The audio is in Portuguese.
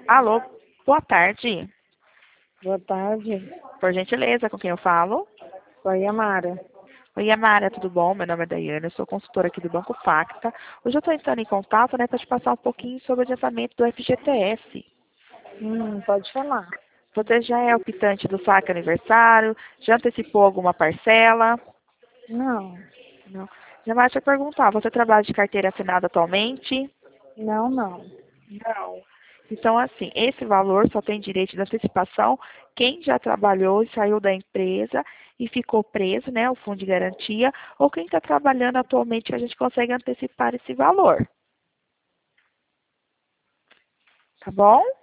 Alô, boa tarde. Boa tarde. Por gentileza, com quem eu falo? Oi, Amara. Oi, Amara, tudo bom? Meu nome é Daiane, eu sou consultora aqui do Banco Facta. Hoje eu estou entrando em contato, para te passar um pouquinho sobre o adiantamento do FGTS. Pode falar. Você já é optante do saque aniversário? Já antecipou alguma parcela? Não, Não. Já te perguntar, você trabalha de carteira assinada atualmente? não. Não. Então, assim, esse valor só tem direito de antecipação quem já trabalhou e saiu da empresa e ficou preso, né, o fundo de garantia, ou quem está trabalhando atualmente que a gente consegue antecipar esse valor. Tá bom?